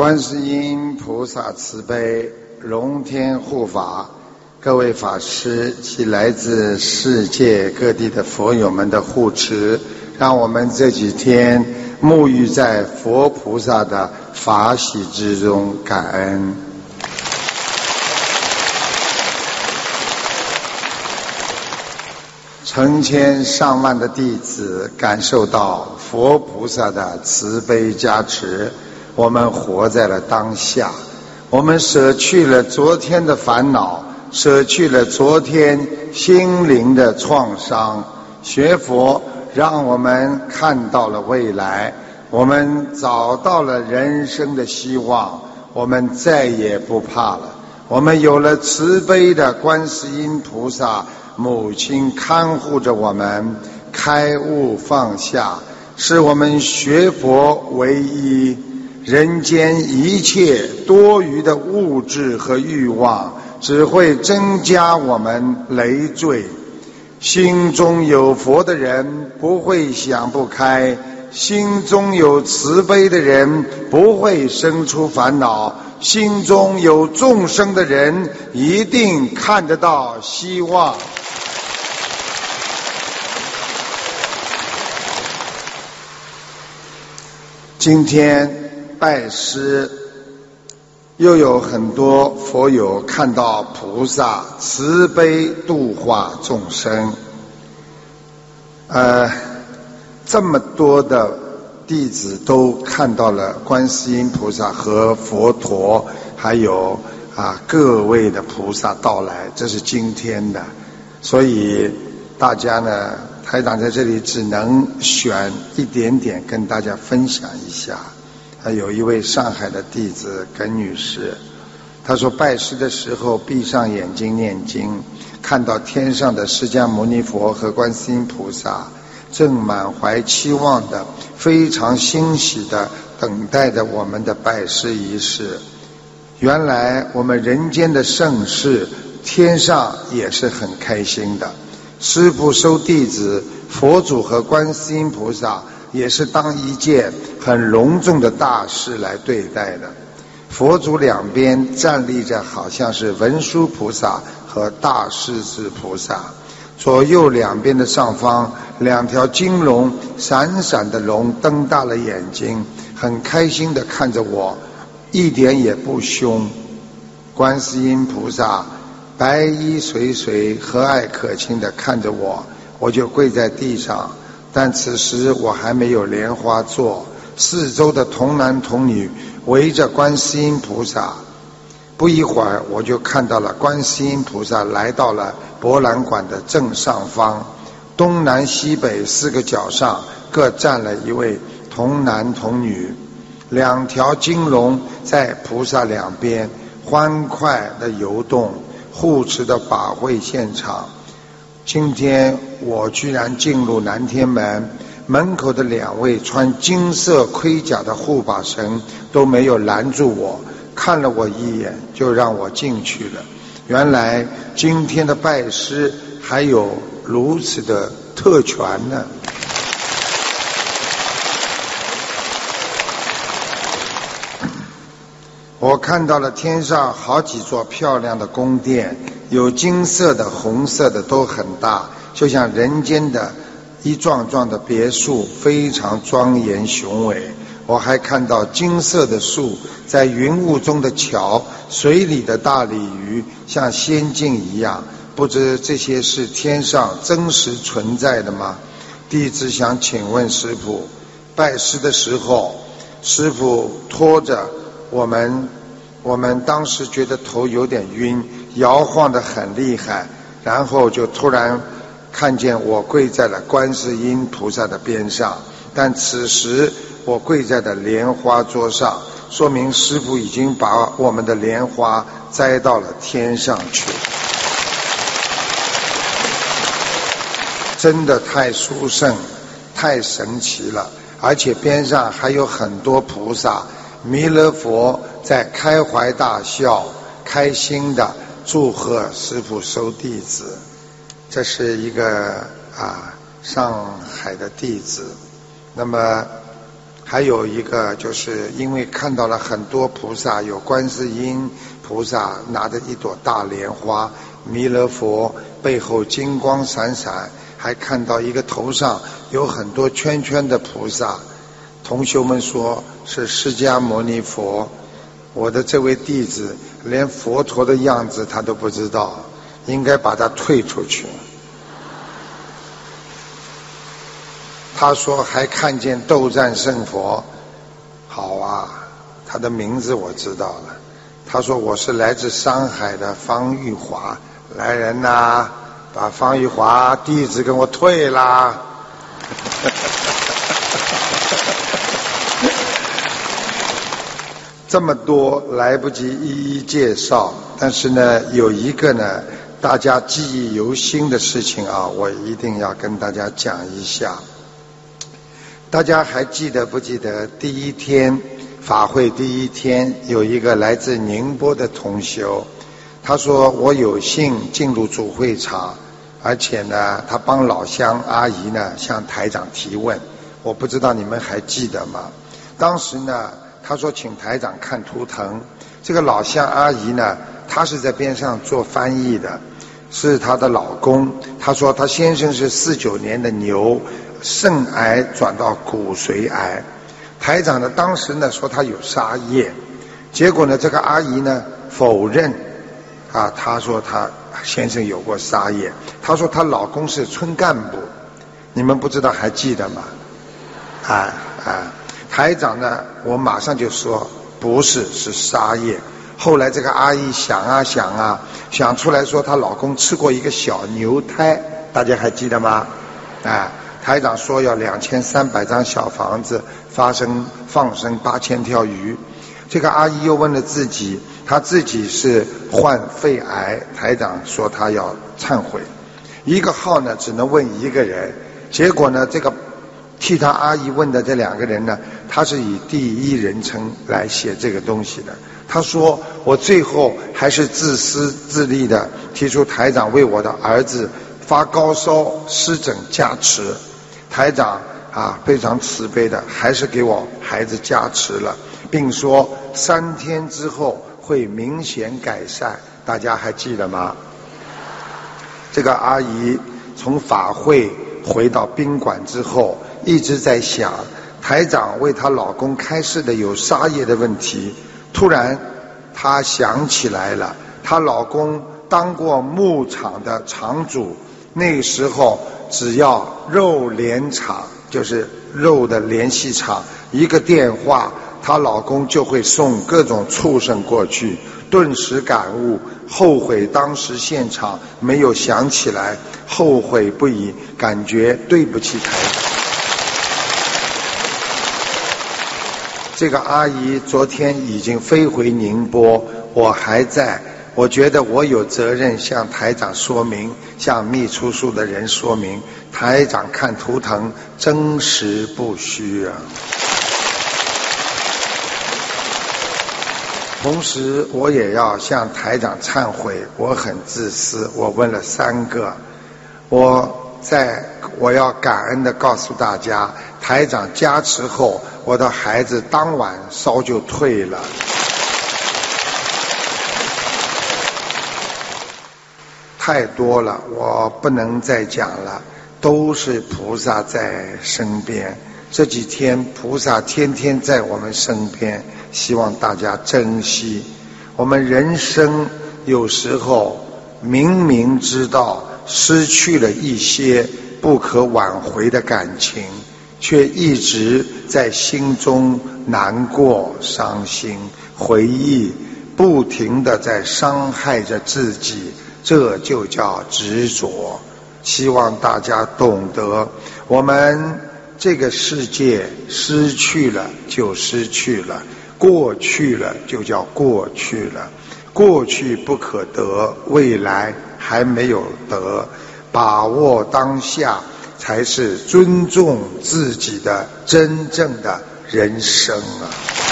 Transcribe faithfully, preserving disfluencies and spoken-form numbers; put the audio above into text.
观世音菩萨慈悲，龙天护法，各位法师及来自世界各地的佛友们的护持，让我们这几天沐浴在佛菩萨的法喜之中，感恩。成千上万的弟子感受到佛菩萨的慈悲加持，我们活在了当下，我们舍去了昨天的烦恼，舍去了昨天心灵的创伤，学佛让我们看到了未来，我们找到了人生的希望，我们再也不怕了。我们有了慈悲的观世音菩萨母亲看护着我们，开悟放下，是我们学佛唯一。人间一切多余的物质和欲望，只会增加我们累赘。心中有佛的人不会想不开，心中有慈悲的人不会生出烦恼，心中有众生的人一定看得到希望。今天拜师，又有很多佛友看到菩萨慈悲度化众生。呃，这么多的弟子都看到了观世音菩萨和佛陀，还有啊各位的菩萨到来，这是今天的，所以大家呢，台长在这里只能选一点点跟大家分享一下。还有一位上海的弟子耿女士，她说拜师的时候闭上眼睛念经，看到天上的释迦牟尼佛和观世音菩萨正满怀期望的非常欣喜的等待着我们的拜师仪式。原来我们人间的盛事，天上也是很开心的。师父收弟子，佛祖和观世音菩萨也是当一件很隆重的大事来对待的。佛祖两边站立着好像是文殊菩萨和大势至菩萨，左右两边的上方两条金龙，闪闪的龙瞪大了眼睛，很开心地看着我，一点也不凶。观世音菩萨白衣垂垂，和蔼可亲地看着我，我就跪在地上。但此时我还没有莲花座，四周的童男童女围着观世音菩萨。不一会儿，我就看到了观世音菩萨来到了博览馆的正上方，东南西北四个角上各站了一位童男童女，两条金龙在菩萨两边欢快地游动，护持的法会现场。今天我居然进入南天门，门口的两位穿金色盔甲的护法神都没有拦住我，看了我一眼就让我进去了。原来今天的拜师还有如此的特权呢。我看到了天上好几座漂亮的宫殿，有金色的、红色的，都很大，就像人间的一幢幢的别墅，非常庄严雄伟。我还看到金色的树，在云雾中的桥，水里的大鲤鱼，像仙境一样。不知这些是天上真实存在的吗？弟子想请问师父，拜师的时候，师父拖着我们，我们当时觉得头有点晕，摇晃得很厉害，然后就突然看见我跪在了观世音菩萨的边上，但此时我跪在的莲花桌上，说明师父已经把我们的莲花摘到了天上去。真的太殊胜，太神奇了，而且边上还有很多菩萨，弥勒佛在开怀大笑，开心的祝贺师父收弟子。这是一个啊上海的弟子，那么还有一个就是因为看到了很多菩萨，有观世音菩萨拿着一朵大莲花，弥勒佛背后金光闪闪，还看到一个头上有很多圈圈的菩萨。同修们说是释迦牟尼佛。我的这位弟子连佛陀的样子他都不知道，应该把他退出去。他说还看见斗战胜佛。好啊，他的名字我知道了。他说我是来自上海的方玉华。来人呐，把方玉华弟子跟我退啦。这么多来不及一一介绍，但是呢有一个呢大家记忆犹新的事情啊，我一定要跟大家讲一下。大家还记得不记得第一天法会第一天有一个来自宁波的同修，他说我有幸进入主会场，而且呢他帮老乡阿姨呢向台长提问，我不知道你们还记得吗？当时呢他说请台长看图腾，这个老乡阿姨呢她是在边上做翻译的，是她的老公。她说她先生是四九年的牛，肾癌转到骨髓癌。台长呢当时呢说他有杀业，结果呢这个阿姨呢否认啊，她说她先生有过杀业。她说她老公是村干部，你们不知道还记得吗？啊啊！台长呢我马上就说不是，是杀业。后来这个阿姨想啊想啊想出来说她老公吃过一个小牛胎，大家还记得吗？啊，台长说要两千三百张小房子，发生放生八千条鱼。这个阿姨又问了自己，她自己是患肺癌，台长说她要忏悔。一个号呢只能问一个人，结果呢这个替他阿姨问的这两个人呢，他是以第一人称来写这个东西的。他说我最后还是自私自利的提出台长为我的儿子发高烧湿疹加持，台长啊非常慈悲的还是给我孩子加持了，并说三天之后会明显改善。大家还记得吗？这个阿姨从法会回到宾馆之后一直在想台长为她老公开示的有杀业的问题。突然她想起来了，她老公当过牧场的场主，那时候只要肉联厂，就是肉的联系厂，一个电话她老公就会送各种畜生过去。顿时感悟，后悔当时现场没有想起来，后悔不已，感觉对不起台长。这个阿姨昨天已经飞回宁波，我还在，我觉得我有责任向台长说明，向秘书处的人说明，台长看图腾真实不虚啊。同时我也要向台长忏悔，我很自私，我问了三个。我在我要感恩的告诉大家，台长加持后，我的孩子当晚烧就退了。太多了，我不能再讲了，都是菩萨在身边。这几天菩萨天天在我们身边，希望大家珍惜。我们人生有时候明明知道失去了一些不可挽回的感情，却一直在心中难过伤心，回忆不停地在伤害着自己，这就叫执着。希望大家懂得，我们这个世界失去了就失去了，过去了就叫过去了，过去不可得，未来还没有得，把握当下才是尊重自己的真正的人生啊。